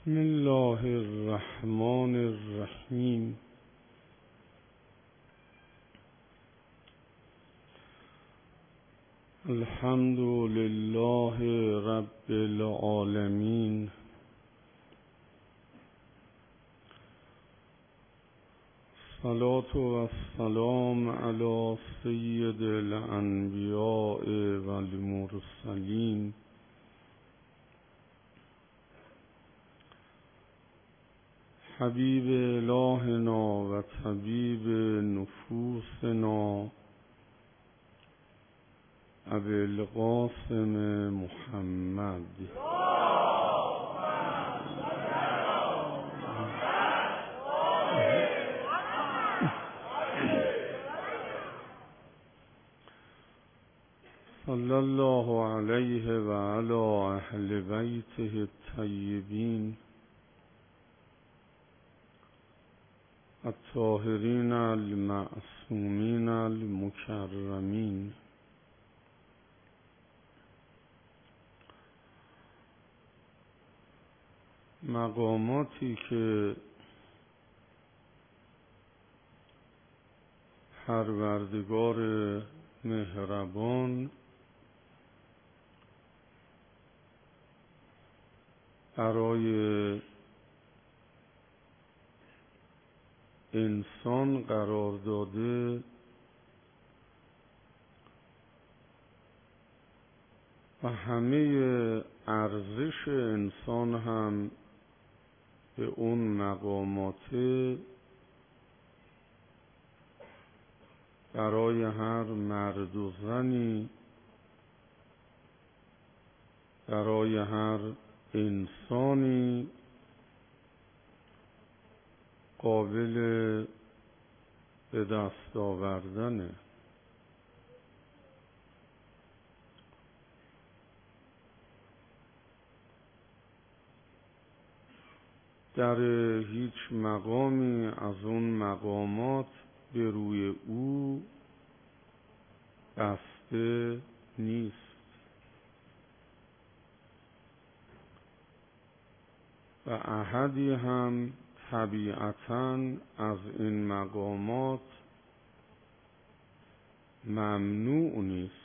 بسم الله الرحمن الرحیم. الحمد لله رب العالمین. الصلاة والسلام علی سید الانبیاء والمرسلین حبیب الهنا و طبیب نفوسنا ابی القاسم محمد. صلی الله علیه و علی اهل بیته الطیبین الطاهرین المعصومین المکرمین. مقاماتی که پروردگار مهربان برای انسان قرار داده و همه ارزش انسان هم به اون مقامات برای هر مرد و زنی، برای هر انسانی قابل به دست آوردنه. در هیچ مقامی از اون مقامات به روی او بسته نیست. و احدی هم طبیعتاً از این مقامات ممنوع نیست.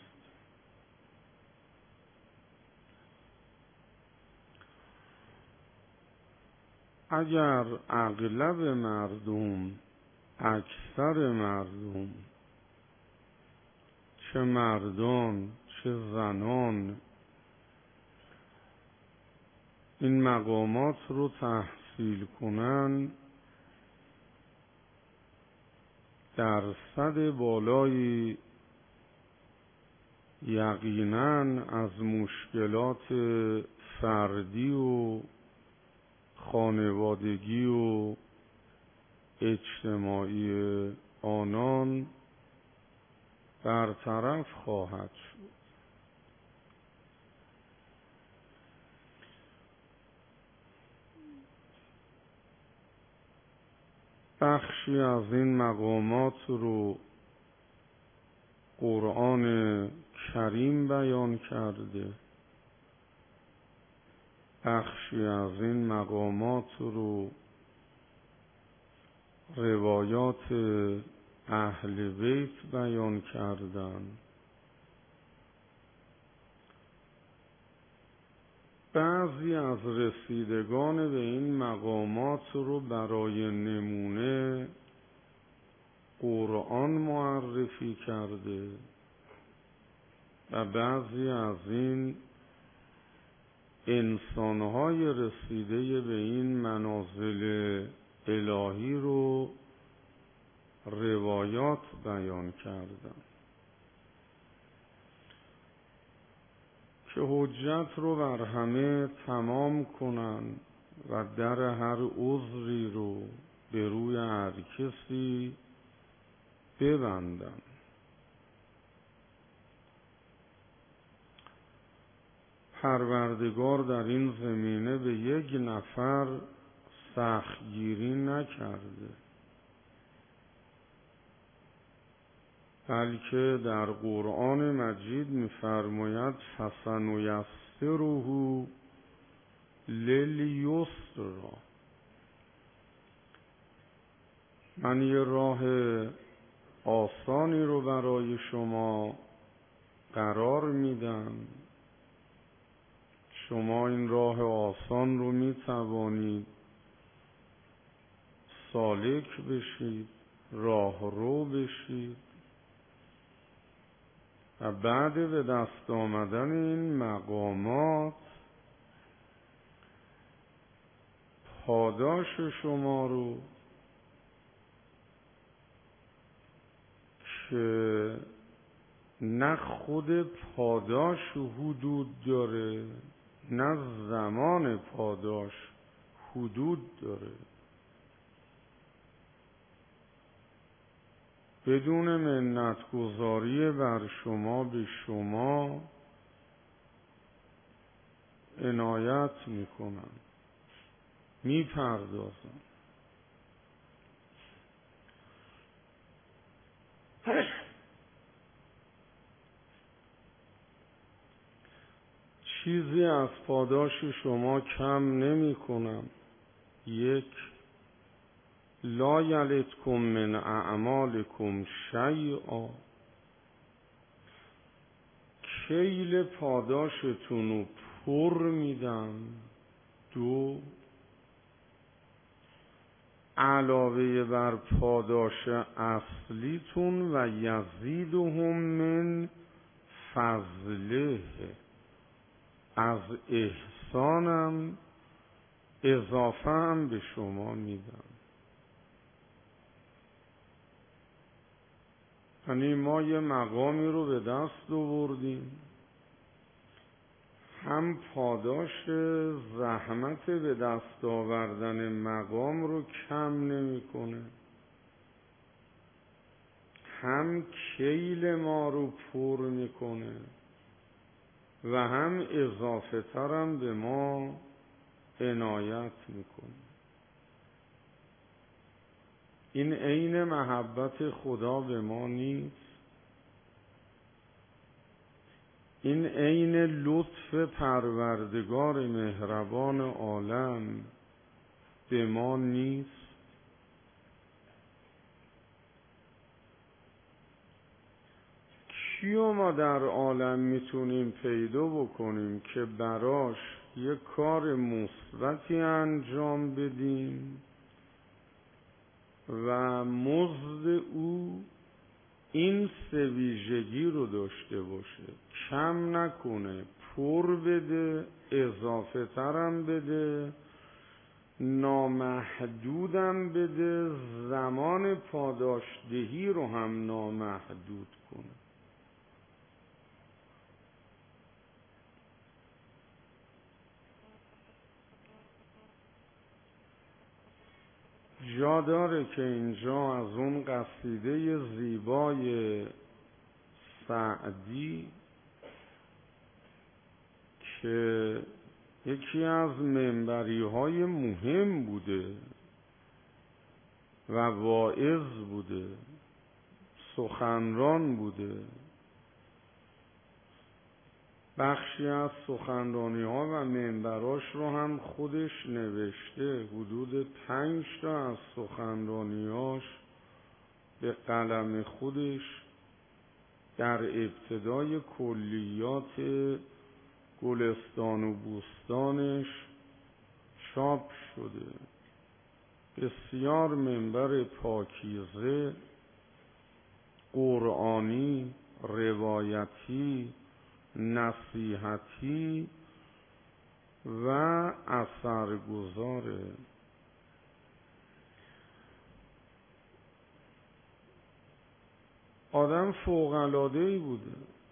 اگر اغلب مردم، اکثر مردم، چه مردان چه زنان، این مقامات رو تحصیل کنن، درصد بالایی یقیناً از مشکلات فردی و خانوادگی و اجتماعی آنان برطرف خواهد شد. بخشی از این مقامات رو قرآن کریم بیان کرده، بخشی از این مقامات رو روایات اهل بیت بیان کردن. بعضی از رسیدگان به این مقامات رو برای نمونه قرآن معرفی کرده و بعضی از این انسانهای رسیده به این منازل الهی رو روایات بیان کردن که حجت رو بر همه تمام کنن و در هر عذری رو به روی هر کسی ببندن. پروردگار در این زمینه به یک نفر سختگیری نکرده، بلکه در قرآن مجید می‌فرماید فسنیسره للیسرا. من یه راه آسانی رو برای شما قرار میدم. شما این راه آسان رو میتوانید سالک بشید، راهرو بشید و بعد به دست آمدن این مقامات پاداش شما رو که نه خود پاداش حدود داره نه زمان پاداش حدود داره، بدون منت‌گذاری بر شما به شما عنایت میکنم، میپردازم. چیزی از پاداش شما کم نمی کنم. یک، لا یلدکم من اعمالکم شیئا، کیل پاداشتون رو پر میدم. دو، علاوه بر پاداش اصلیتون و یزیدهم من فضله، از احسانم اضافه هم به شما میدم. یعنی ما یه مقامی رو به دست آوردیم، هم پاداش زحمت به دست آوردن مقام رو کم نمیکنه، هم کیل ما رو پر میکنه و هم اضافه ترم به ما عنایت میکنه. این عین محبت خدا به ما نیست؟ این عین لطف پروردگار مهربان عالم به ما نیست؟ کیو ما در عالم میتونیم پیدا بکنیم که براش یه کار مثبتی انجام بدیم و مزد او این سه ویژگی رو داشته باشه، کم نکنه، پر بده، اضافه ترم بده، نامحدودم بده، زمان پاداشدهی رو هم نامحدود کنه. جا داره که اینجا از اون قصیده زیبای سعدی که یکی از منبری های مهم بوده و واعظ بوده، سخنران بوده، بخشی از سخنرانی ها و منبراش رو هم خودش نوشته. حدود 5 تا از سخنرانیاش به قلم خودش در ابتدای کلیات گلستان و بوستانش چاپ شده. بسیار منبر پاکیزه، قرآنی، روایتی، نصیحتی و اثرگذاره. آدم فوق‌العاده‌ای بوده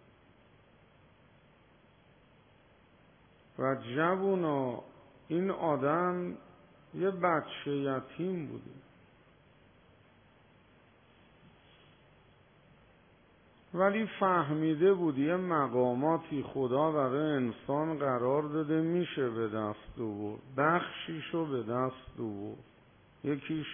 و جوونا این آدم یه بچه یتیم بوده، ولی فهمیده بود یه مقاماتی خدا برای انسان قرار داده میشه به دست آورد. بخشیشو به دست آورد. یکیش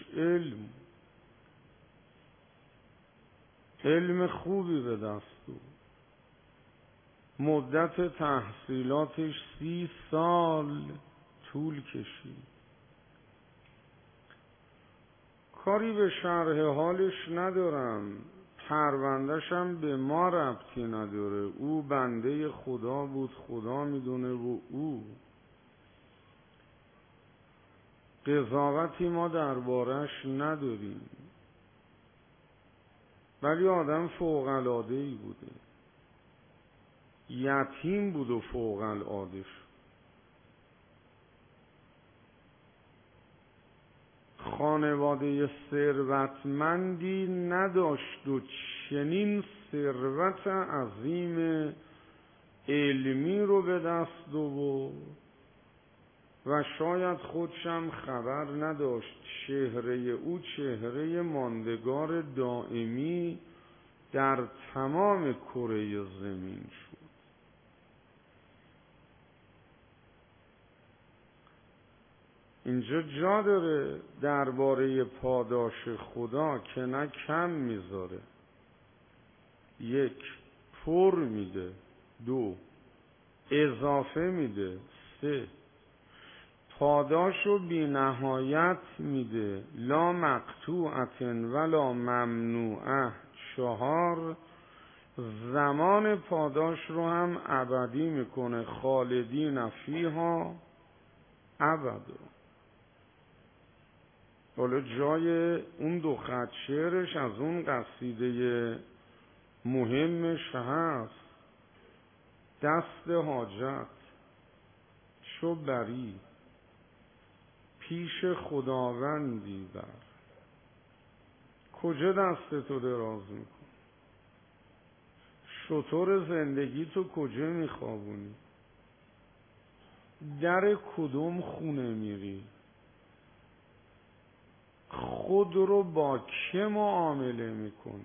علم خوبی به دست آورد. مدت تحصیلاتش 30 سال طول کشید. کاری به شرح حالش ندارم، پرونده‌شم به ما ربطی نداره. او بنده خدا بود، خدا میدونه و او قضاوتی ما دربارش نداریم. ولی آدم فوق‌العاده‌ای بوده، یتیم بود و فوق‌العاده شد. خانواده ثروتمندی نداشت و چنین ثروت عظیم علمی رو به دست آورد و شاید خودشم خبر نداشت چهره او چهره ماندگار دائمی در تمام کره زمین شد. اینجا جا داره درباره پاداش خدا که نه کم میذاره. 1 پر میده، 2 اضافه میده، 3 پاداشو بی نهایت میده، لا مقطوعة ولا ممنوعه، 4 زمان پاداش رو هم ابدی میکنه، خالدین فیها ابدا. حالا جای اون 2 خط شعرش از اون قصیده مهمش هست. دست حاجت شو بری پیش خداوندی بر. کجا دست تو دراز میکن؟ شتر زندگی تو کجا میخوابونی؟ در کدوم خونه میری؟ خود رو با که معامله میکنی؟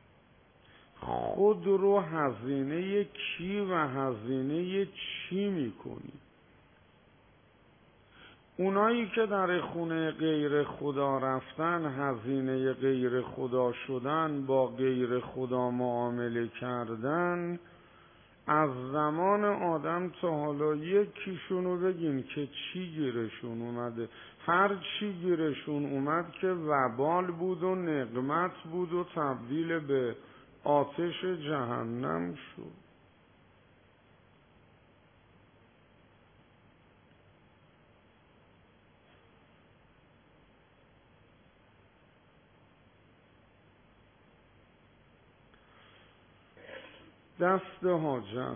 خود رو هزینه کی و هزینه چی میکنی؟ اونایی که در خونه غیر خدا رفتن، هزینه غیر خدا شدن، با غیر خدا معامله کردن، از زمان آدم تا حالا یکیشونو بگین که چی گیرشون اومده؟ هر چی گیرشون اومد که وبال بود و نقمت بود و تبدیل به آتش جهنم شد. دست حاجت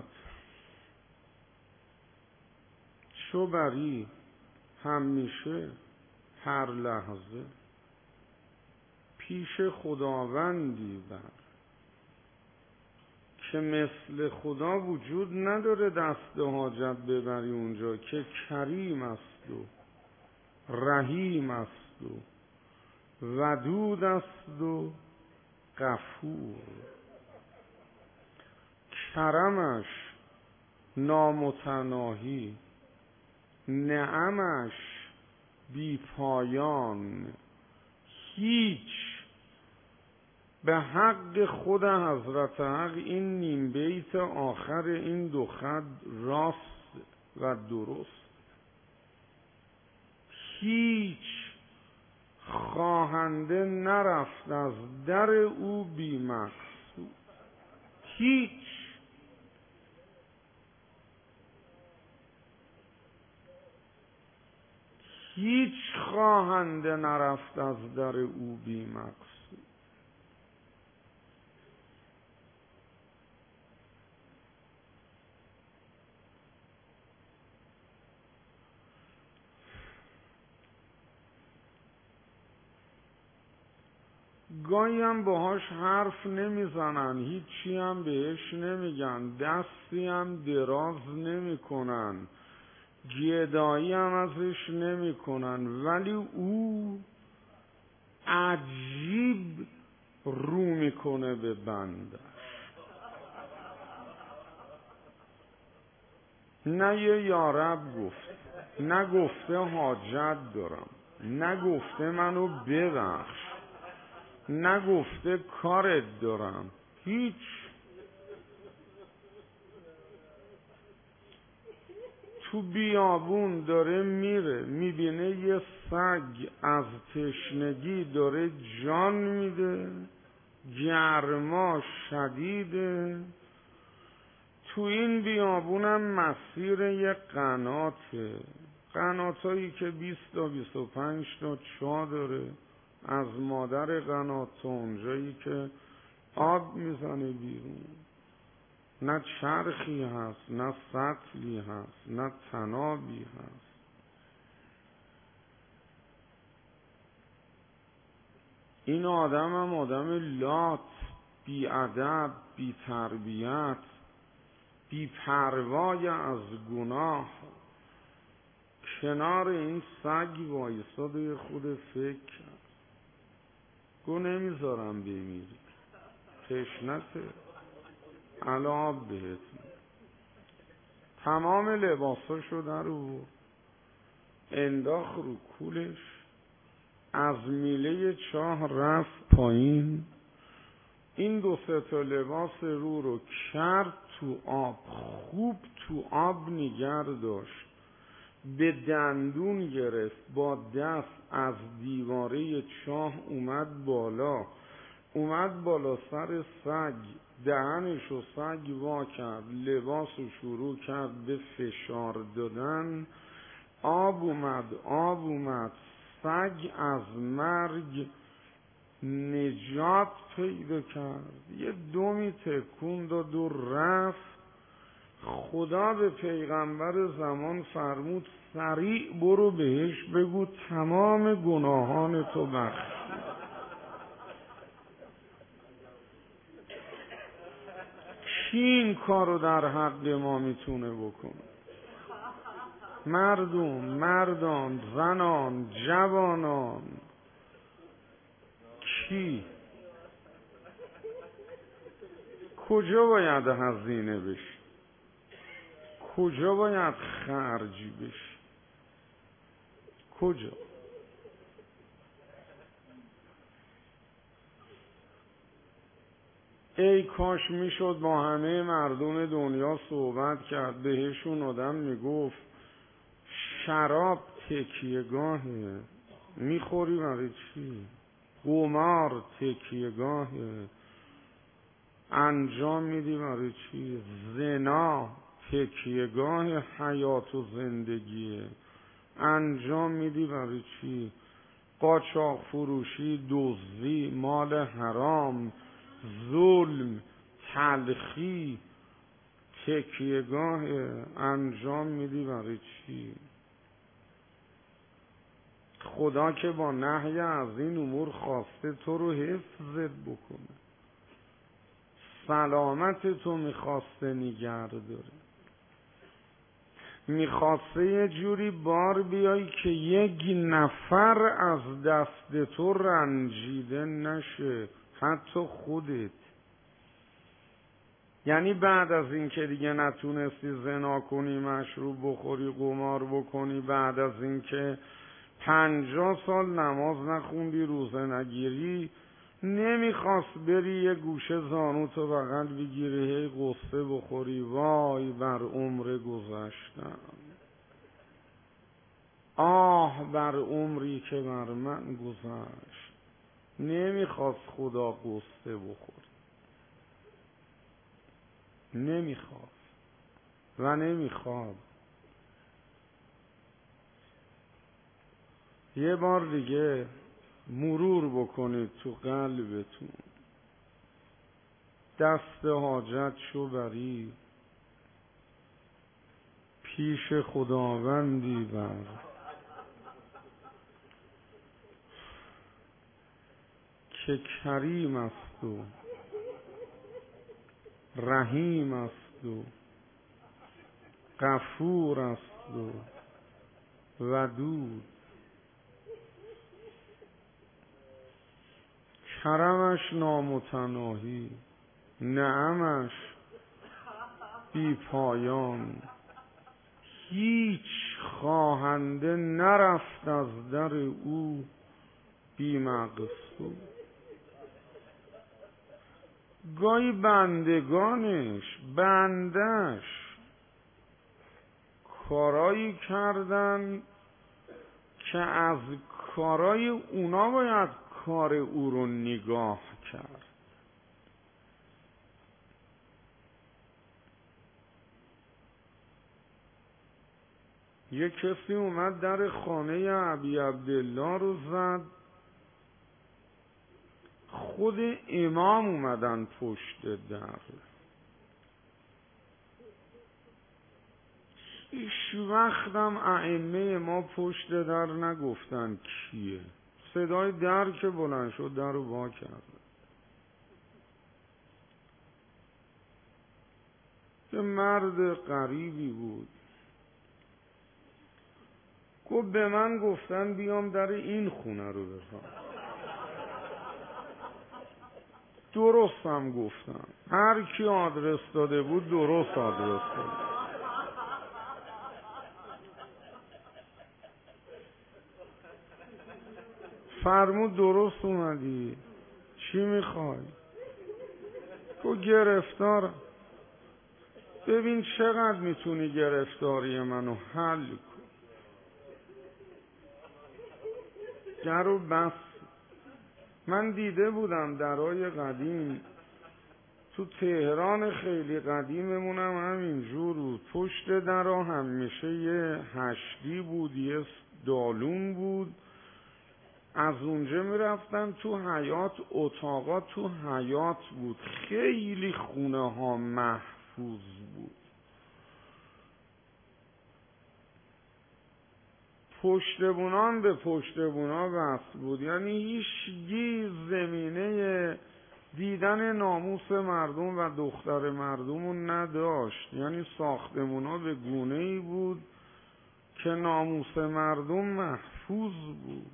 شو بری همیشه هر لحظه پیش خداوندی بر که مثل خدا وجود نداره. دست حاجت ببری اونجا که کریم است و رحیم است و ودود است و غفور. کرمش نامتناهی، نعمش بی پایان، هیچ به حق خود حضرت حق این نیم بیت آخر این 2 خط راست و درست. هیچ خواهنده نرفت از در او بی مقصود. هیچ خواهنده نرفت از در او بی مقصود. گاهی هم باهاش حرف نمیزنن، هیچی هم بهش نمیگن، دستی هم دراز نمیکنن، گدایی هم ازش نمیکنن، ولی او عجیب رو میکنه به بنده. نه یه یارب گفت، نه گفته حاجت دارم، نه گفته منو ببخش، نه گفته کارت دارم، هیچ. تو بیابون داره میره، میبینه یه سگ از تشنگی داره جان میده، گرما شدیده، تو این بیابونم مسیر یه قناته، قناتایی که 20 تا 25 تا چا داره، از مادر قنات تا اونجایی که آب میزنه بیرون، نه چرخی هست، نه سطلی هست، نه تنابی هست. این آدم هم آدم لات، بی ادب، بی تربیت، بی پروای از گناه، کنار این سگ وایساد و خود فکر کرد، گو نمیذارم بمیری، تشنته، علاب بهت. تمام لباساشو در آورد، انداخت رو کولش، از میله چاه رفت پایین، این 2 تا لباس رو کرد تو آب، خوب تو آب نگر داشت، به دندون گرفت، با دست از دیواره چاه اومد بالا سر سگ، دهنشو سگ وا کرد، لباسو شروع کرد به فشار دادن، آب اومد، سگ از مرگ نجات پیدا کرد، یه دمی تکون داد و رفت. خدا به پیغمبر زمان فرمود سریع برو بهش بگو تمام گناهان تو بخشید. کی این کارو در حق ما میتونه بکنه؟ مردان، زنان، جوانان، کی؟ کجا باید هزینه بشه؟ کجا باید خرجی بشه؟ کجا؟ ای کاش میشد با همه مردم دنیا صحبت کرد، بهشون آدم میگفت شراب تکیهگاهه، میخوری برای چی؟ قمار تکیهگاهه، انجام میدی برای چی؟ زنا تکیهگاه حیات و زندگیه، انجام میدی برای چی؟ قاچاق فروشی، دزدی، مال حرام، ظلم، تلخی تکیهگاه، انجام میدی برای چی؟ خدا که با نهی از این امور خواسته تو رو حفظت بکنه، سلامت تو میخواسته نگه داره، میخواسته یه جوری بار بیای که یک نفر از دست تو رنجیده نشه، حتی خودت. یعنی بعد از این که دیگه نتونستی زنا کنی، مشروب بخوری، قمار بکنی، بعد از این که 50 سال نماز نخوندی، روزه نگیری، نمیخواست بری یه گوشه زانوتو بغل بگیری هی قصه بخوری وای بر عمر گذشتم، آه بر عمری که بر من گذشت. نمیخواست خدا قصه بخوری، نمیخواست و نمیخواد. یه بار دیگه مرور بکنید تو قلبتون، دست حاجت شو بری پیش خداوندی بر که کریم است و رحیم است و غفور است و ودود، کرمش نامتناهی، نعمش بی پایان، هیچ خواهنده نرفت از در او بی مقصود. گاهی بندگانش، بندش کارایی کردن که از کارای اونا باید کار او رو نگاه کرد. یه کسی اومد در خانه ابی عبدالله رو زد، خود امام اومدن پشت در. هیچ وقتم ائمه ما پشت در نگفتن کیه. صدای در که بلند شد در رو وا کرد. یه مرد غریبی بود. گفت به من گفتن بیام در این خونه رو بزنم. درست هم گفتم. هر کی آدرس داده بود درست آدرس داده. فرمود درست اومدی، چی میخوای؟ گفت گرفتارم. ببین چقدر میتونی گرفتاری منو حل کن. در رو بس. من دیده بودم درای قدیم تو تهران خیلی قدیممونم همینجور بود. پشت درا همیشه یه هشتی بود، یه دالون بود. از اونجا میرفتن تو حیاط، اتاقا تو حیاط بود. خیلی خونه ها محفوظ بود. پشتبونان به پشتبونا وصل بود. یعنی هیچ زمینه دیدن ناموس مردم و دختر مردم رو نداشت. یعنی ساختمونا به گونه‌ای بود که ناموس مردم محفوظ بود.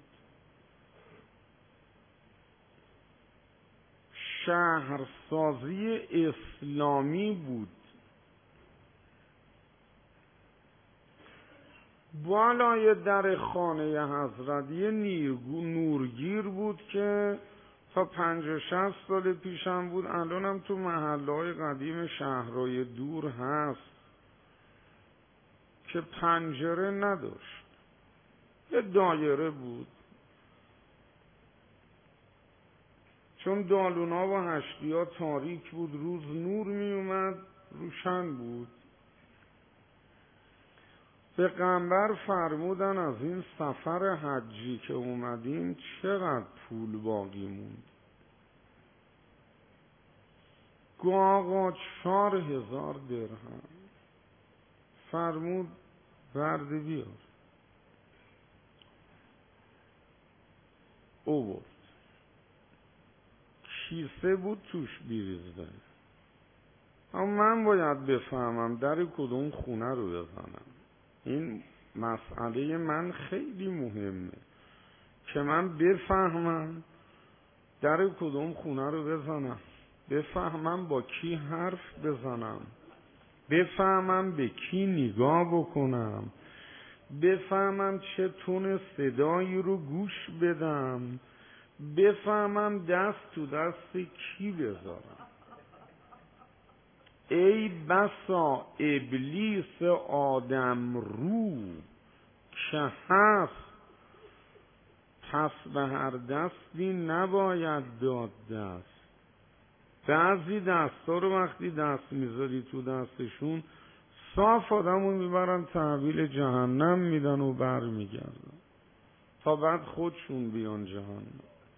شهرسازی اسلامی بود. بالای در خانه حضرت یه نورگیر بود که تا 50-60 سال پیشم بود. الانم تو محله‌های قدیم شهرهای دور هست که پنجره نداشت، یه دایره بود. چون دالونا و هشتی‌ها تاریک بود، روز نور می اومد، روشن بود. پیغمبر فرمودن از این سفر حجی که اومدیم چقدر پول باقی موند. گو آقا 4000 درهم. فرمود برده بیار. او بود کیسه بود توش بیریزده. اما من باید بفهمم در کدوم خونه رو بزنم. این مسئله من خیلی مهمه که من بفهمم در کدوم خونه رو بزنم، بفهمم با کی حرف بزنم، بفهمم به کی نگاه بکنم، بفهمم چه تون صدایی رو گوش بدم، بفهمم دست تو دست کی بذارم. ای بسا ابلیس آدم رو که هست، پس به هر دستی نباید داد دست. بعضی دستا رو وقتی دست میذاری تو دستشون صاف آدمو میبرن تحویل جهنم میدن و بر میگردن تا بعد خودشون بیان جهنم.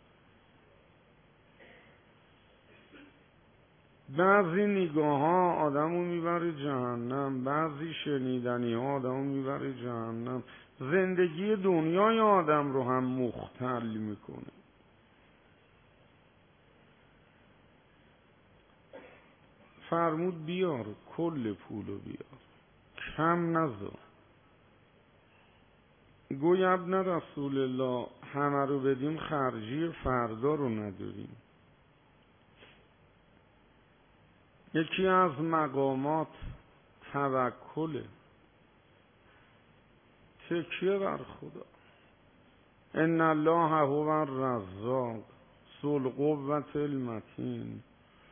بعضی نگاه ها آدمو میبره جهنم، بعضی شنیدنی ها آدمو میبره جهنم. زندگی دنیای آدم رو هم مختل میکنه. فرمود بیار کل پولو بیار، کم نذار. گوی ابن رسول الله همه رو بدیم خرجی فردا رو نداریم. یکی از مقامات توکله، تکیه بر خدا. ان الله هو الرزاق ذو القوة المتین.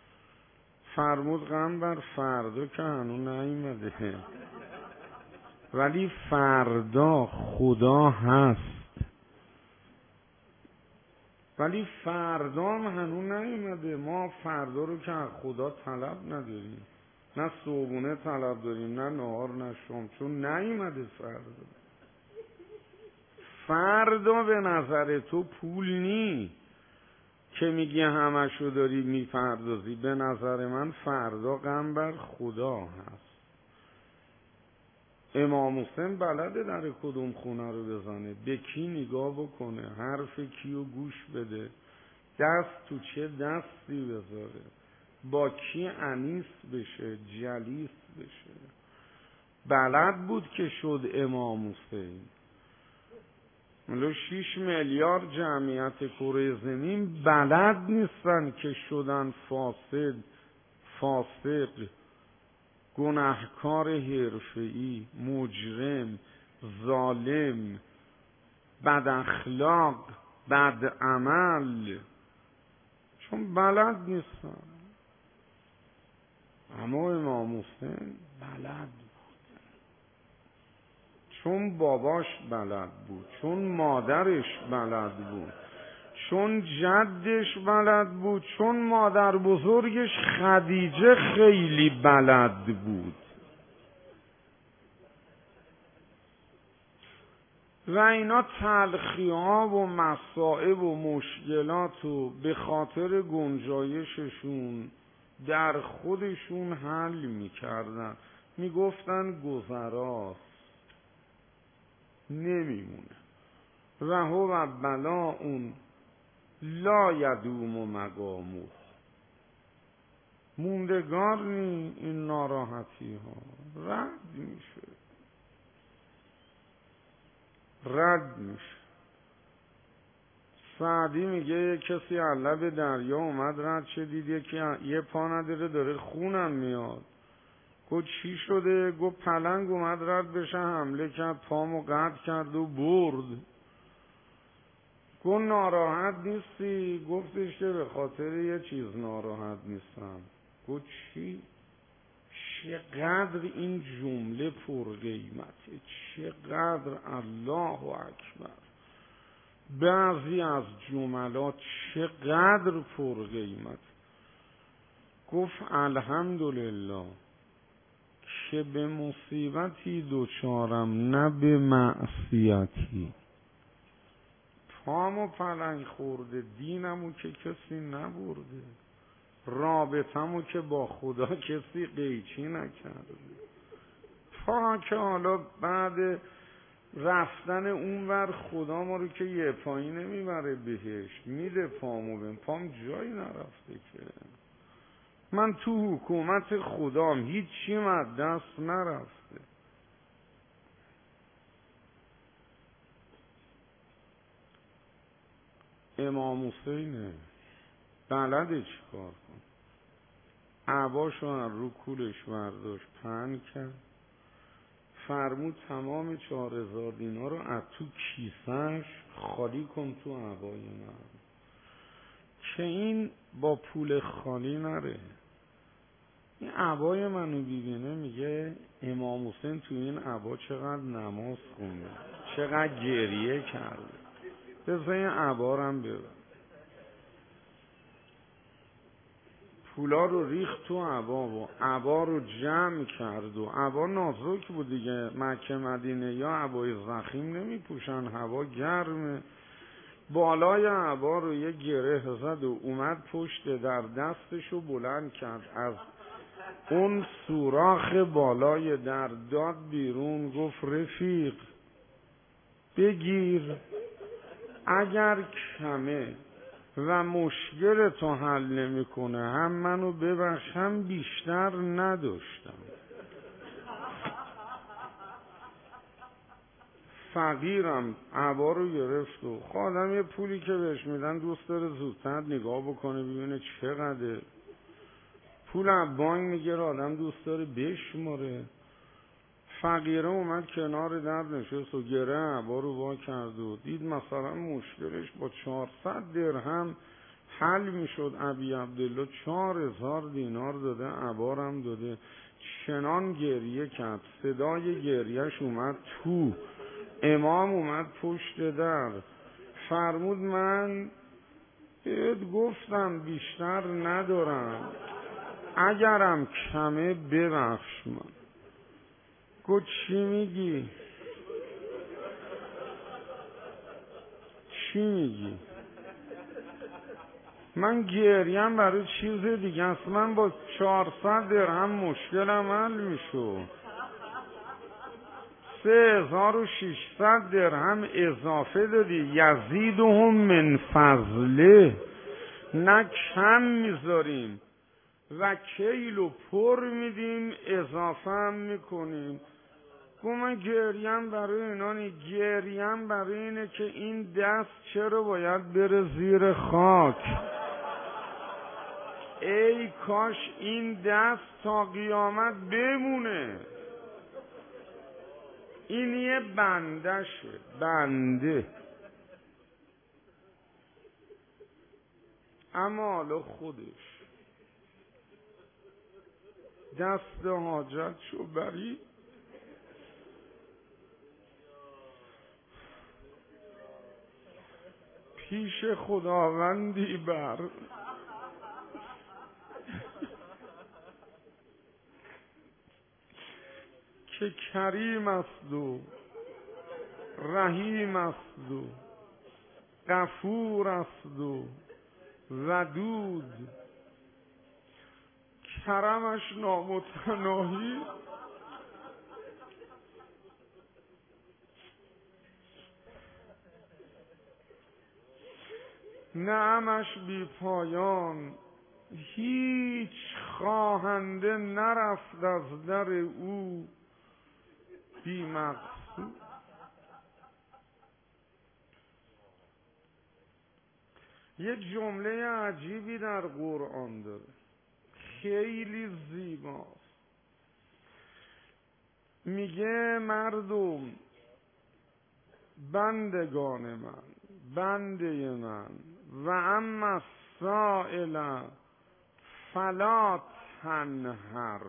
فرمود غم بر فردا که هنوز نیامده. ولی فردا خدا هست. ولی فردا هم هنوز نیومده. ما فردا رو که از خدا طلب نداریم، نه صبحونه طلب داریم، نه نهار، نه شام، چون نیومده فردا. فردا به نظر تو پول نی که میگی همشو داری میپردازی. به نظر من فردا غم بر خدا هست. امام حسین بلده در کدوم خونه رو بزنه، به کی نگاه بکنه، حرف کیو گوش بده، دست تو چه دستی بذاره، با کی انیس بشه، جلیس بشه. بلد بود که شد امام حسین. 6 میلیارد جمعیت کره زمین بلد نیستن که شدن فاسق، گناهکار حرفه‌ای، مجرم، ظالم، بد اخلاق، بد عمل، چون بلد نیستن. اما امام حسین بلد بود، چون باباش بلد بود، چون مادرش بلد بود، چون جدش بلد بود، چون مادر بزرگش خدیجه خیلی بلد بود. و اینا تلخی ها و مصائب و مشکلات رو به خاطر گنجایششون در خودشون حل میکردن. میگفتن گذراست، نمیمونه. و هو بلاء لا یدوم مقامه، موندگار نی این ناراحتی ها، رد میشه. سعدی میگه یه کسی علب دریا اومد رد شد، دید که یه پا نداره داره خونم میاد. گفت چی شده؟ گفت پلنگ اومد رد بشه حمله کرد، پامو قطع کرد و برد. گفت ناراحت نیستی؟ گفتش که به خاطر یه چیز ناراحت نیستم. گفت چی؟ چقدر این جمله پر قیمته، چقدر الله اکبر. بعضی از جملات چقدر پر قیمت. گفت الحمدلله که به مصیبتی دوچارم، نه به معصیتی. پامو پلنگ خورده، دینمو که کسی نبرده، رابطمو که با خدا کسی قیچی نکرده. تا که حالا بعد رفتن اونور خدا ما رو که یه پایی نمیبره بهشت، میده پامو بهم، پام جایی نرفته که. من تو حکومت خدام هیچی از دست نرفته. امام حسینه بلده چی کار کن. عباشو از رو کولش برداشت پهن کرد، فرمود تمام 4000 دینار رو از تو کیسهش خالی کن تو عبای من، که این با پول خالی نره. این عبای منو ببینه میگه امام حسین تو این عبا چقدر نماز خونده، چقدر گریه کرده، بذار این عبا رو هم ببر. پولا رو ریخت تو عبا و عبا رو جمع کرد و عبا نازک بود دیگه، مکه مدینه یا عبای ضخیم نمی پوشن، هوا گرمه. بالای عبا رو یه گره زد و اومد پشت در دستشو بلند کرد، از اون سوراخ بالای در داد بیرون، گفت رفیق بگیر، اگر کمه و مشکل تو حل نمیکنه هم منو ببخش، هم بیشتر نداشتم. فقیرم. عبا رو گرفت و خادم یه پولی که بهش میدن دوست داره زودتر نگاه بکنه ببینه چقدر. پول از بانک میگیره آدم دوست داره بشماره. فقیره اومد کنار در نشست و گره عبا رو وا کرد و دید مثلا مشکلش با 400 درهم حل میشد. ابی عبدالله 4000 دینار داده، عبا هم داده، چنان گریه کرد، صدای گریهش اومد تو. امام اومد پشت در، فرمود من بهت گفتم بیشتر ندارم، اگرم کمه ببخش من. گفت چی میگی؟ چی میگی؟ من گریم برای چیز دیگه است، من با 400 درهم مشکلم حل میشد. 3600 درهم اضافه دادی، یزیدهم من فضله، نه کم میذاریم و کیلو پر میدیم اضافه هم میکنیم. گفت من گریم برای اینا نی، گریم برای اینه که این دست چرا باید بره زیر خاک. ای کاش این دست تا قیامت بمونه. این یه بندشه، بنده. اما حالا خودش دست حاجت شو بری، پیش خداوندی بر، که کریم است و رحیم است و غفور است و ودود، کرمش نامتناهی، نعمش بی پایان، هیچ خواهنده نرفت از در او بی مقصود. یه جمله عجیبی در قرآن داره، خیلی زیباست. میگه مردم، بندگان من، بنده من، و اما السائل فلا تنهر.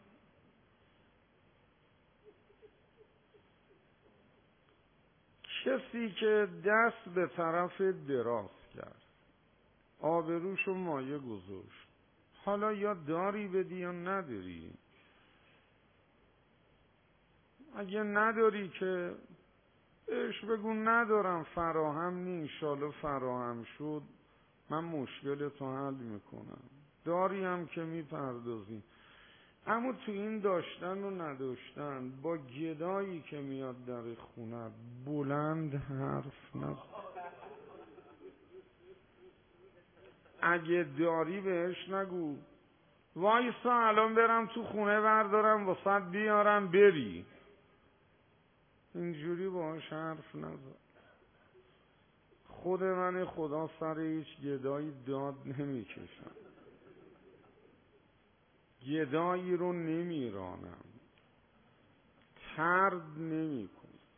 کسی که دست به طرف دراز کرد، آبروشو مایه گذاشت، حالا یا داری بدی یا نداری. اگه نداری که بهش بگو ندارم، فراهم نی، انشالله فراهم شد من مشکل تو حل میکنم. داری هم که میپردازی. اما تو این داشتن و نداشتن با گدایی که میاد در خونه بلند حرف نزن. اگه داری بهش نگو وایسا الان برم تو خونه بردارم واسه بیارم بری. اینجوری باهاش حرف نزن. خود من خدا سر هیچ گدایی داد نمیکشم، گدایی رو نمیرانم، طرد نمیکنم.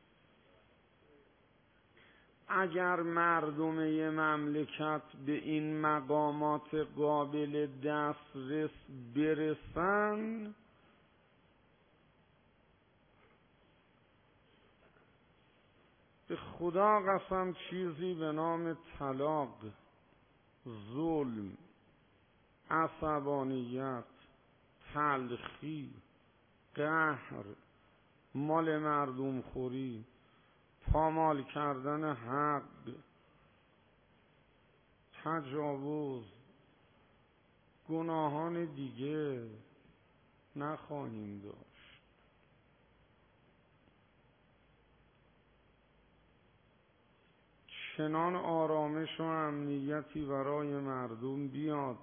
اگر مردم یه مملکت به این مقامات قابل دسترس برسن، به خدا قسم چیزی به نام طلاق، ظلم، عصبانیت، تلخی، قهر، مال مردم خوری، پامال کردن حق، تجاوز، گناهان دیگه نخواهیم داشت. چنان آرامش و امنیتی برای مردم بیاد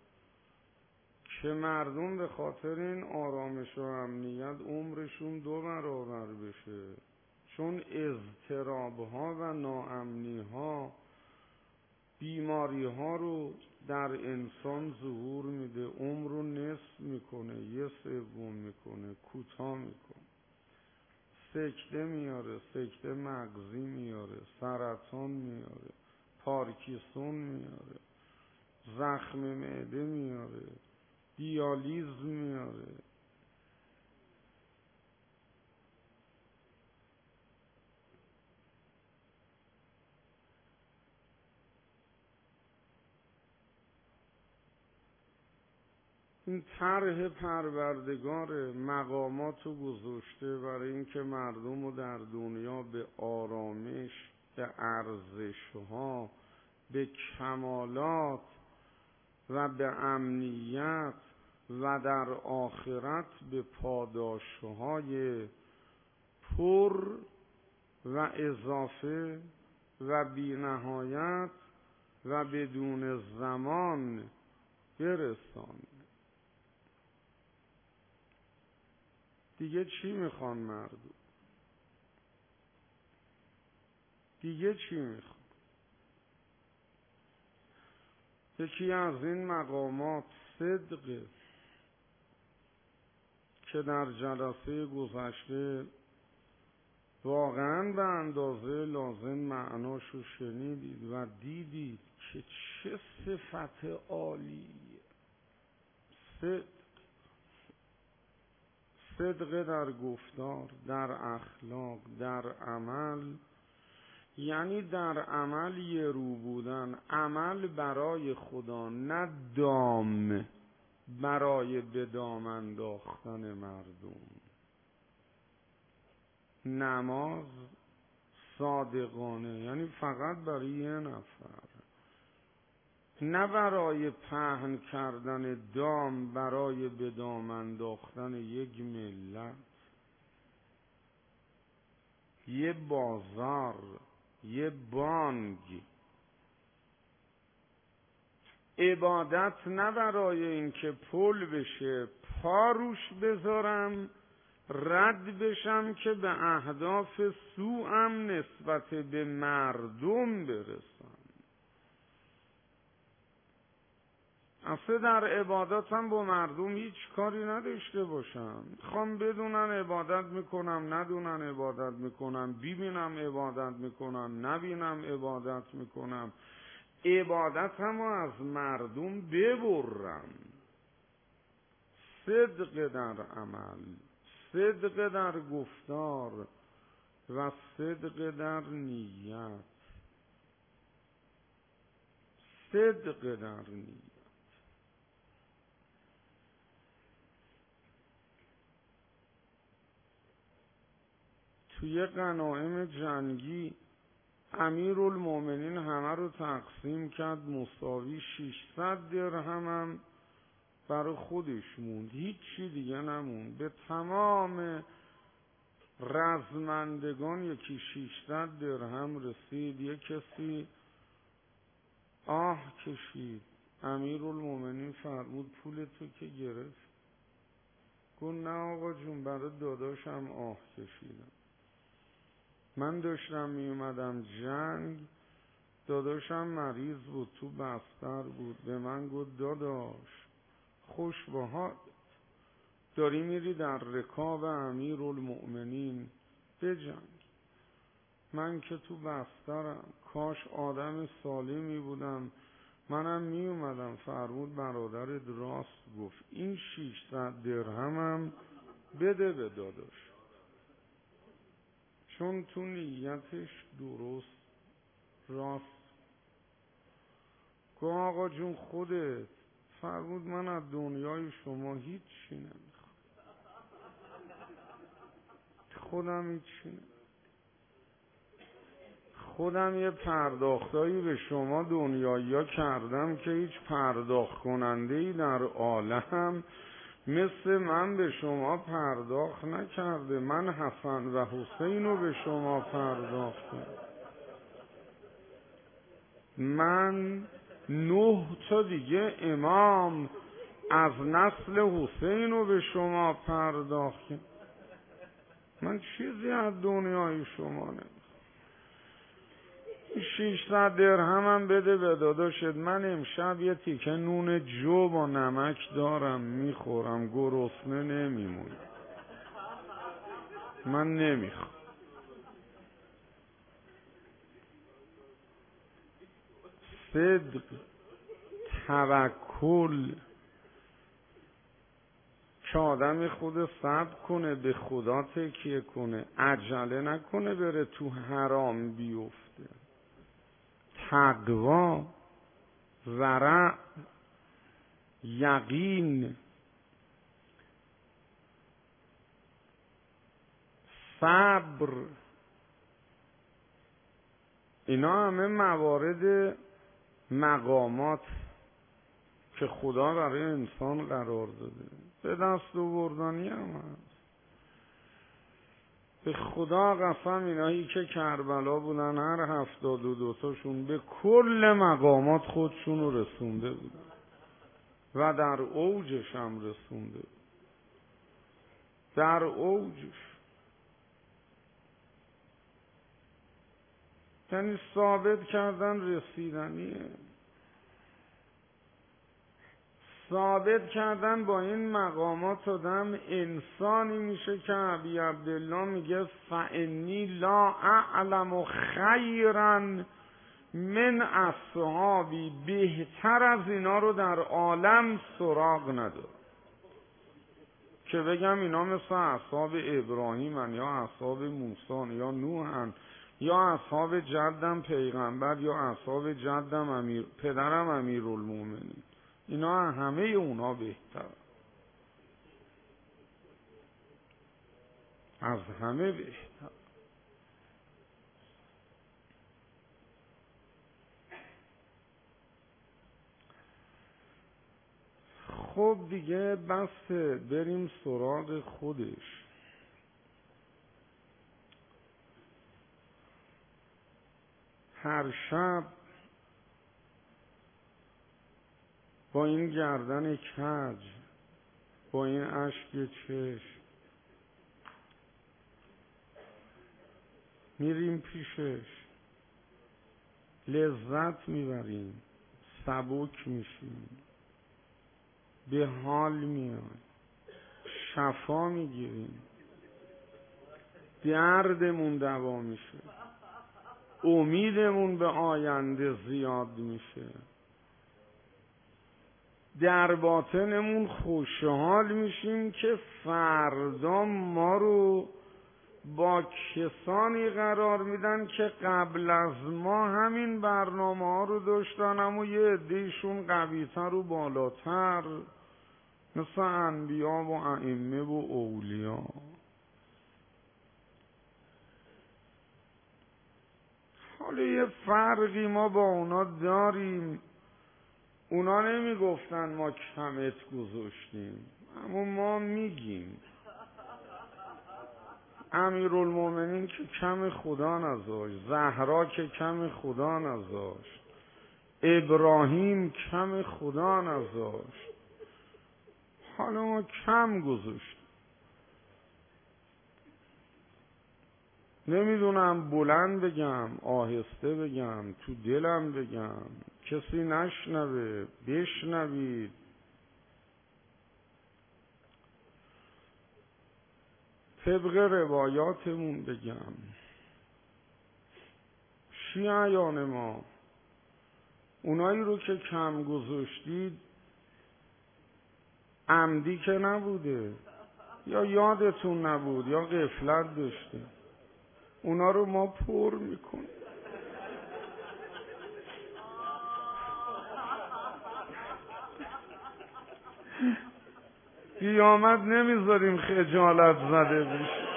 که مردم به خاطر این آرامش و امنیت عمرشون 2 برابر بشه. چون اضطراب‌ها و ناامنی‌ها بیماری‌ها رو در انسان ظهور میده، عمر رو نصف میکنه، 1/3 میکنه، کوتاه میکنه. سکته میاره، سکته مغزی میاره، سرطان میاره، پارکینسون میاره، زخم معده میاره، دیالیز میاره. این طرح پروردگار مقامات رو گذاشته برای اینکه مردم رو در دنیا به آرامش، به ارزش‌ها، به کمالات و به امنیت و در آخرت به پاداش‌های پر و اضافه و بی‌نهایت و بدون زمان برساند. دیگه چی میخوان مردم؟ دیگه چی میخوان؟ یکی از این مقامات صدقه که در جلسه گذشته واقعا به اندازه لازم معناشو شنیدید و دیدید که چه صفت عالیه. صدق در گفتار، در اخلاق، در عمل، یعنی در عمل یه رو بودن، عمل برای خدا، نه دام برای به دام انداختن مردم. نماز صادقانه یعنی فقط برای یه نفر، نه برای پهن کردن دام برای به دام انداختن یک ملت، یه بازار، یه بانک. عبادت نه برای اینکه پل بشه پا روش بذارم رد بشم که به اهداف سوءم نسبت به مردم برسم. اصلا در عبادتم با مردم هیچ کاری نداشته باشم. میخوام بدونن عبادت میکنم، ندونن عبادت میکنم، ببینم عبادت میکنم، نبینم عبادت میکنم. عبادتمو از مردم ببرم. صدق در عمل، صدق در گفتار و صدق در نیت. صدق در نیت. توی غنایم جنگی امیرالمومنین همه رو تقسیم کرد مساوی، 600 درهم هم برای خودش موند، هیچی دیگه نموند. به تمام رزمندگان یکی 600 درهم رسید. یک کسی آه کشید. امیرالمومنین فرمود پول تو که گرفت؟ گفت نه آقا جون، برای داداشم آه کشیدم. من داشتم می اومدم جنگ، داداشم مریض بود، تو بستر بود. به من گفت داداش خوش باهات داری میری در رکاب امیرالمؤمنین بجنگ. من که تو بسترم، کاش آدم سالمی بودم منم می اومدم. فرمود برادرت راست گفت، این 600 درهمم بده به داداش، چون تو نیتش درست راست. گفت آقا جون خودت. فرمود من از دنیای شما هیچی نمیخوام، خودم هیچی نمیخوام. خودم یه پرداختایی به شما دنیایی ها کردم که هیچ پرداخت کننده‌ای در عالم مثل من به شما پرداخت نکرده. من حسن و حسین رو به شما پرداختم. من 9 تا دیگه امام از نسل حسین رو به شما پرداختم. من چیزی از دنیای شما نمیخوام. 600 درهمم بده به داداشت. من امشب یه تیکه نون جو با نمک دارم میخورم، گرسنه نمیمونم. من نمیخوام. صدق، توکل، که آدم خود صبر کنه، به خدا تکیه کنه، عجله نکنه بره تو حرام بیفته. تقوا، ورع، یقین، صبر، اینا همه موارد مقامات که خدا برای انسان قرار داده. به دست آوردنی هم هست. به خدا قسم اینایی که کربلا بودن هر 72 تاشون به کل مقامات خودشون رو رسونده بودن و در اوجش هم رسونده بود. در اوجش یعنی ثابت کردن رسیدنیه، ثابت کردن با این مقامات آدم انسانی میشه که ابی عبدالله میگه فانی لا اعلم خیرا من اصحابی، بهتر از اینا رو در عالم سراغ نداره که بگم اینا مثل اصحاب ابراهیمن یا اصحاب موسی یا نوحن یا اصحاب جدم پیغمبر یا اصحاب جدم پدرم امیرالمومنین. اینا همه اونا بهتر، از همه بهتر. خب دیگه بس بریم سراغ خودش. هر شب با این گردن کج، با این اشک چشم میریم پیشش، لذت میبریم، سبک میشیم، به حال میایم، شفا میگیریم، دردمون دوا میشه، امیدمون به آینده زیاد میشه، در باطنمون خوشحال میشیم که فردا ما رو با کسانی قرار میدن که قبل از ما همین برنامه ها رو داشتن، اما یه عده‌شون قوی‌تر و بالاتر مثل انبیا و ائمه و اولیا. حالا یه فرقی ما با اونا داریم، اونا نمیگفتن ما کمت گذاشتیم، اما ما میگیم امیرالمومنین که کم خدا نذاشت، زهرا که کم خدا نذاشت، ابراهیم کم خدا نذاشت، حالا ما کم گذاشتیم. نمیدونم بلند بگم، آهسته بگم، تو دلم بگم، کسی نشنوه، بشنوید. طبق روایاتمون بگم، شیعیان ما اونایی رو که کم گذاشتید عمدی که نبوده، یا یادتون نبود یا غفلت داشته، اونا رو ما پر میکنیم. قیامت نمیذاریم خجالت زده بشه.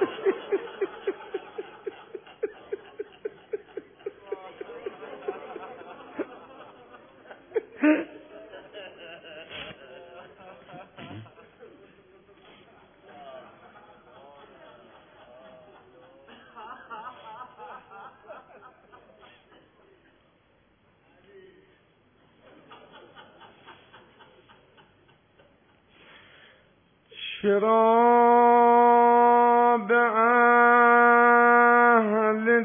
چرا به اهل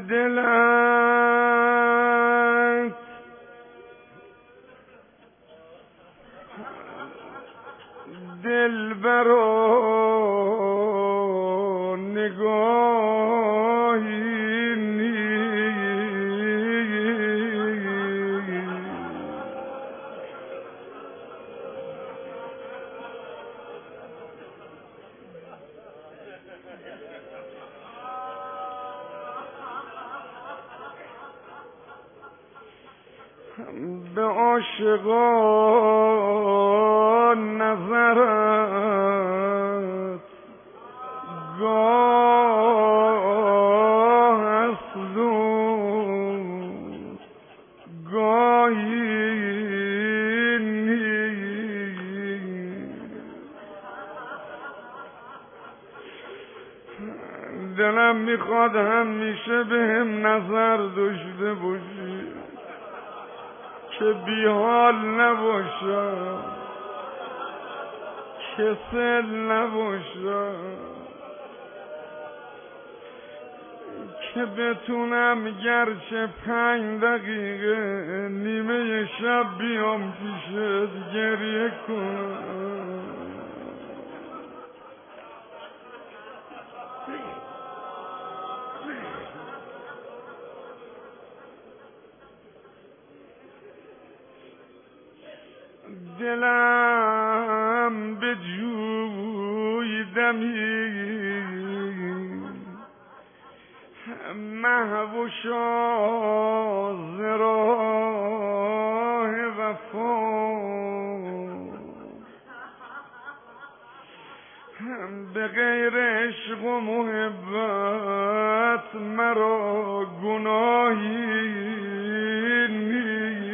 دلت دلبر و نگاهی نیست؟ به عاشقان نظرت گاه دلم میخواد همیشه به هم نظر داشته باشی که بیحال نباشم، کسل نباشم، که بتونم گرچه 5 دقیقه نیمه شب بیام پیشت گریه کنم. دلم به جوی دمید محو و شاز راه وفا، به غیر عشق و محبت مرا گناهی نیست.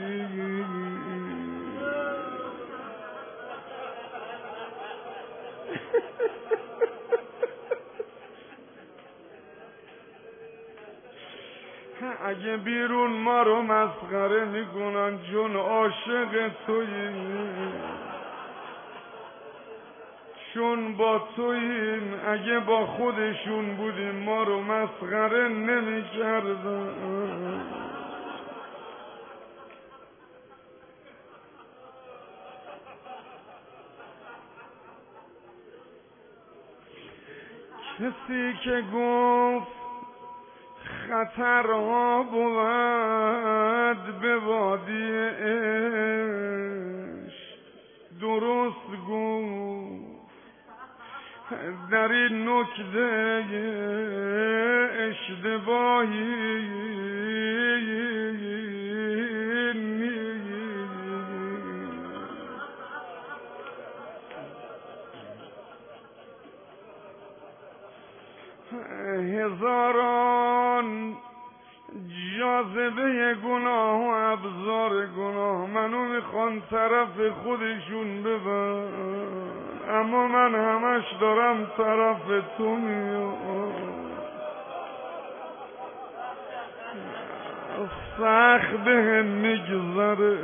اگه بیرون ما رو مسخره میکنن چون عاشق توییم، چون با توییم، اگه با خودشون بودیم ما رو مسخره نمیکردن. کسی که گفت خطرها بود به وادی عشق، درست گفت. در این نکته اشتباهی نیست. هزاران جاذبه گناه و ابزار گناه منو میخوان طرف خودشون ببر، اما من همش دارم طرف تو میام. سخت بهم میگذره،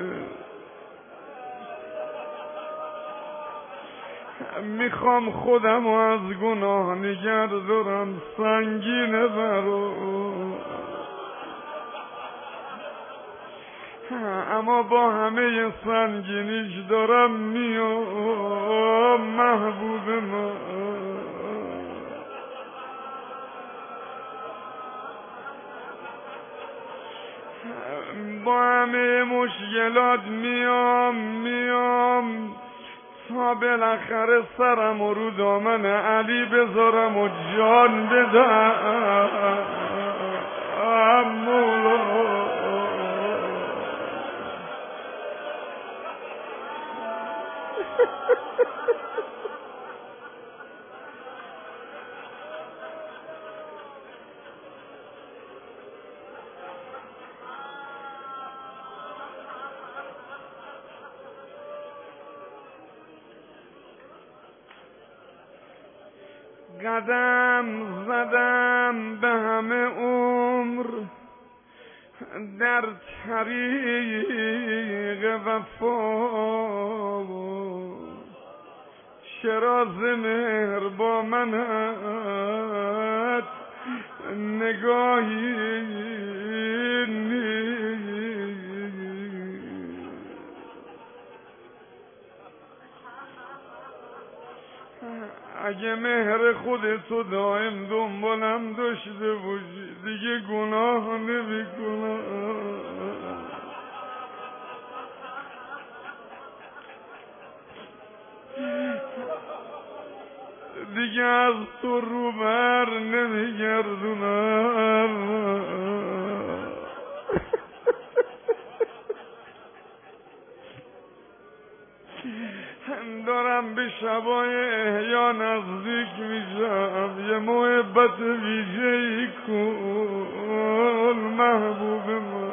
میخوام خودم از گناه نگه دارم، سنگینه برام، اما با همه سنگینیش دارم میام محبوب من. با همه مشکلات میام تا بالاخره سرم رو دامن علی بذارم و جان بدم. مولا قدم زدم به همه عمر در طریق وفا، چرا ز مهر با منت نگاهی نیست. اگه مهر خودتو دائم دنبالم داشته باشی دیگه گناه نمی کنم. دیگه از تو رو بر نمی گردونم. دارم به شبای احیا نزدیک میشم، یه محبت ویژه‌ای کن محبوب من.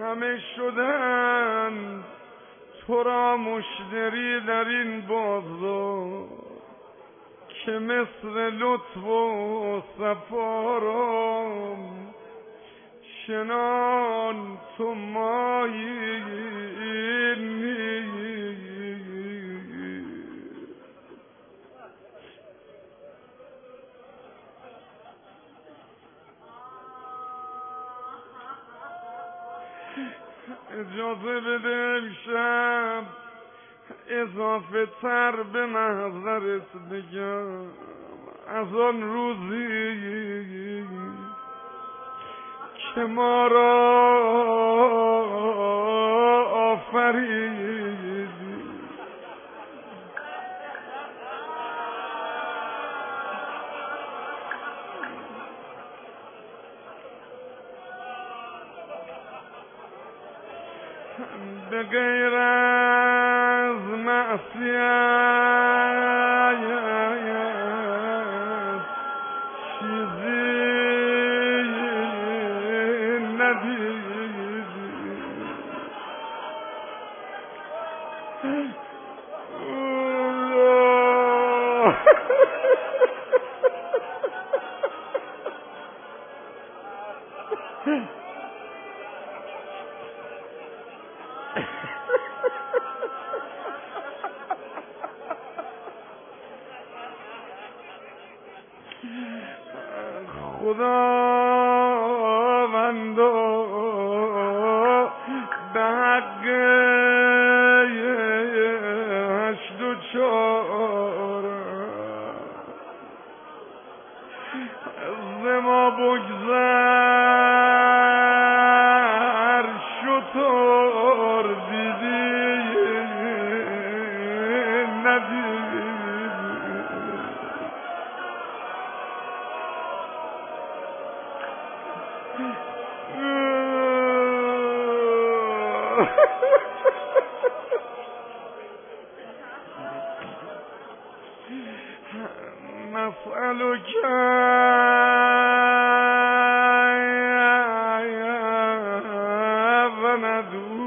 همه شدن تو را مشتری در این بازار که مثل لطف و صفارم چنان تو مایی اجازه بده امشب اضافه تر به محضرت بگم از آن روزی که ما را آفریدی به غیر از معصیت چیزی ندیدی خداوندا به حق 8 و 4 از ما بگذر شطور دیدی ندیدی نسألك وندعو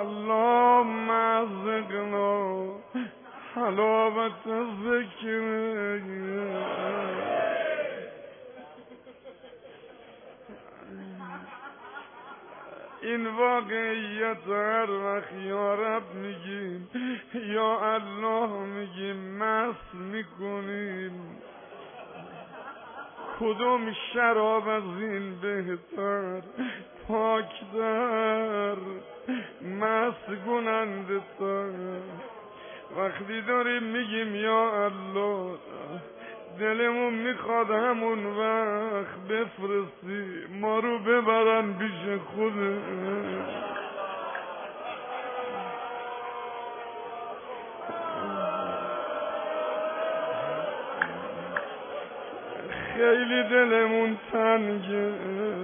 اللهم ارزقنا حلاوت ذکرک. این واقعیت هر وقت یا رب میگیم یا الله میگیم مست میکنیم. کدوم شراب از این بهتر، پاکتر، مست کننده تر؟ وقتی داریم میگیم یا الله دلمون میخواد همون وقت بفرستی ما رو ببرن پیش خوده. خیلی دلمون تنگه.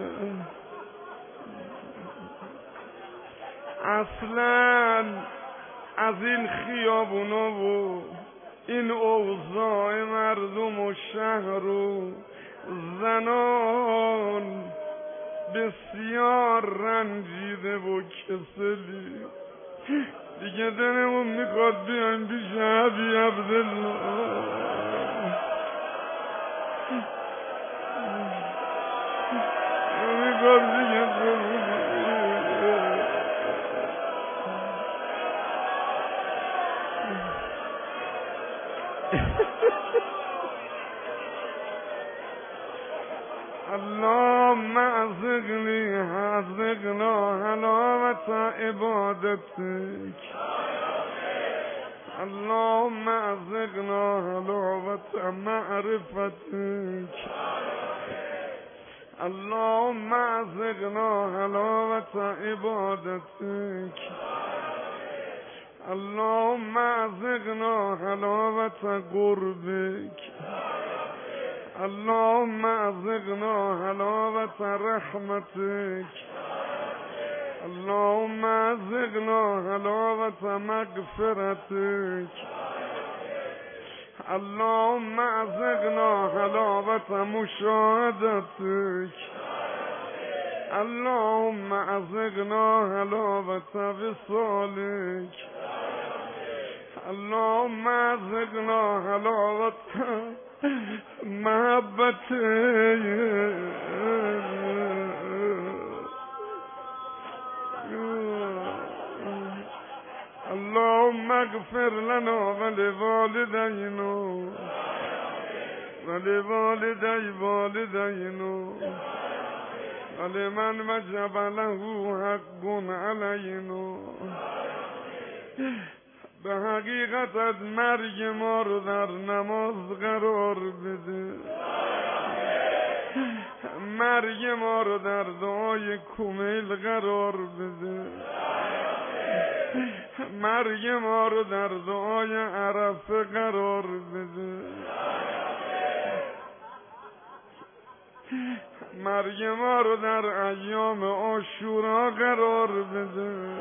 اصلا از این خیابونا و این اوضاع مردم و شهر و زنان بسیار رنجیده و کسلی. دیگه دلمون میخواد بیایم پیش حبیب عبدالله. میخواد دیگه اللهم ارزقنا حلاوت عبادتک. اللهم ارزقنا حلاوت معرفتک. اللهم ارزقنا حلاوت عبادتک. اللهم ارزقنا حلاوت قربک. اللهم ارزقنا حلاوت رحمتك. اللهم ارزقنا حلاوت مغفرتك. اللهم ارزقنا حلاوت مشاهدتك. اللهم ارزقنا حلاوت وصالك. اللهم ارزقنا حلاوت محبتك. اللهم اغفر لنا ولوالدينا ولوالدي والدينا ولمن وجب له حق علينا. به حقیقت مرگ ما رو در نماز قرار بده. مرگ ما رو در دعای کمیل قرار بده. مرگ ما رو در دعای عرفه قرار بده. مرگ ما رو در ایام عاشورا قرار بده.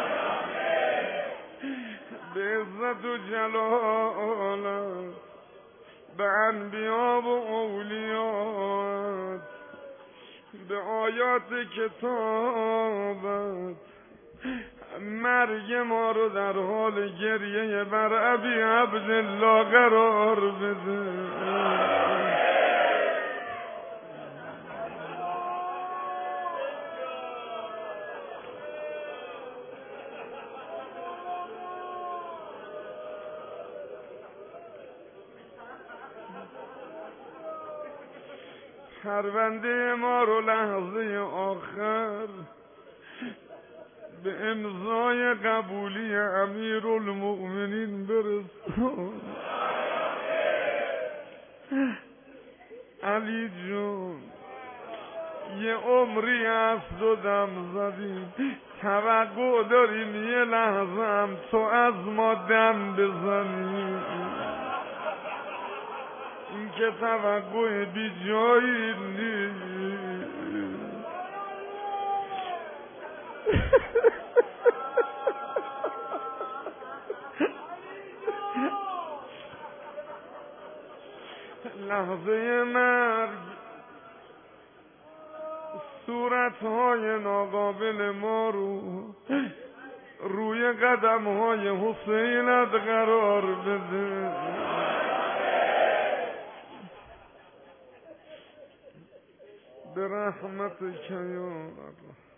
به عزت و جلالت به انبیا و اولیات به آیات کتابت مرگ ما رو در حال گریه بر ابی عبدالله قرار بده. پرونده ما رو لحظه آخر به امضای قبولی امیرالمؤمنین برسون. علی جون یه عمری است و دم زدیم، توقع داریم یه لحظه هم تو از ما دم بزنی. این که توقع بی جایی نیست. لحظه مرگ صورتهای ناقابل ما رو روی قدم های حسینت قرار بده. به رحمت یا الله.